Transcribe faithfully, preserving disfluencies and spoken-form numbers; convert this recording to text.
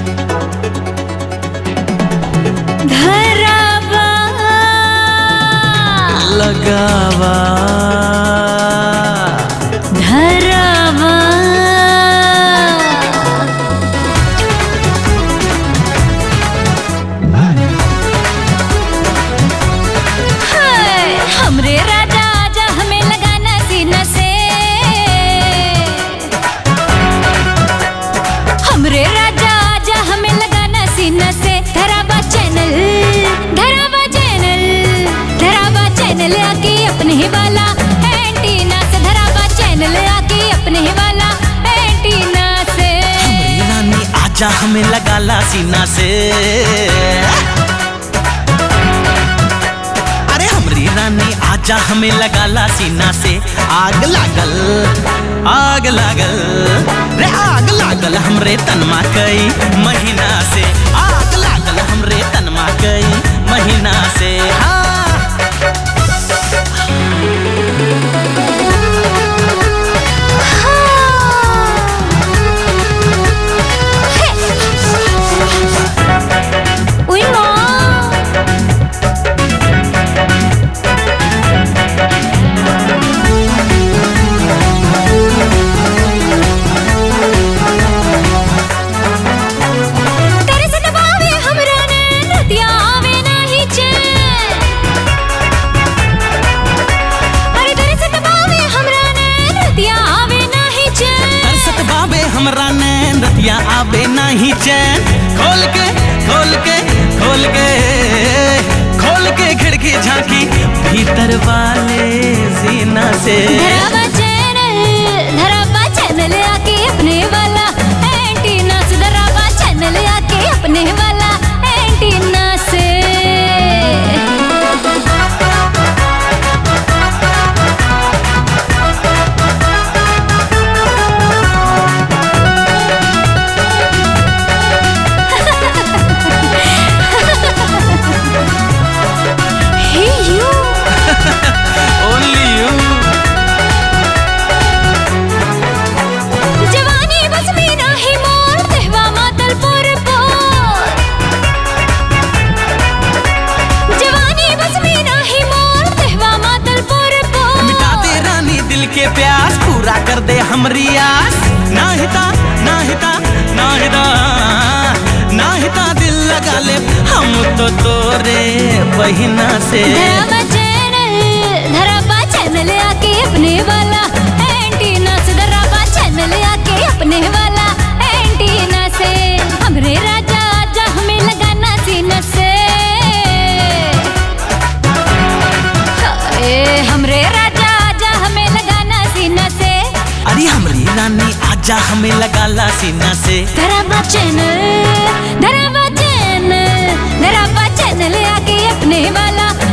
धरावा लगावा धरावा हाय हमरे राजा आजा हमें लगाना सीना से हमरे राजा आजा हमें लगाना सीना से धरावा चैनल धरावा चैनल धरावा चैनल आके अपने ही वाला एंटीना से धरावा चैनल आके अपने ही वाला एंटीना से हमरी रानी आजा हमें लगा ला सीना से अरे हमरी रानी आजा हमें लगा ला सीना से आग लागल आग लागल रे आग लागल हमरे तनमा कई महीना से आग लागल हमरे तनमा कई महीना से हाँ उई माँ तेरे से दबावे हमरा नैन रतिया आवे नाही चैन अरे तेरे से दबावे हमरा नैन रतिया आवे नाही चैन तरसत बाबे हमरा नैन रतिया आवे नहीं चैन खोल के खोल के खोल के खोल के खिड़की झांकी भीतर वाले सीना से धरावा चैनल धरावा चैनल आके अपने वाला एंटीना से धरावा चैनल आके अपने वाला एंटीना से हे यू ओनली यू जवानी बस में नाही मोर देहवा मातल पोर पोर जवानी बस में नाही मोर देहवा मातल पोर पोर मिटा दे रानी दिल के प्यास पूरा कर दे हमरी आस नाहिता नाहिता नाहिता नाहिता दिल लगा ले हम तो तोरे बहिना से धरावा चैनल धरावा चैनल आके अपने वाला एंटीना से धरावा चैनल आके अपने वाला एंटीना से हमरे राजा आजा हमें लगाना सीना से हाय हमरे राजा आजा हमें लगाना सीना से अरे हमरी रानी आजा हमें लगा ला सीना से धरावा चैनल धरावा चैनल धरावा चैनल आके अपने वाला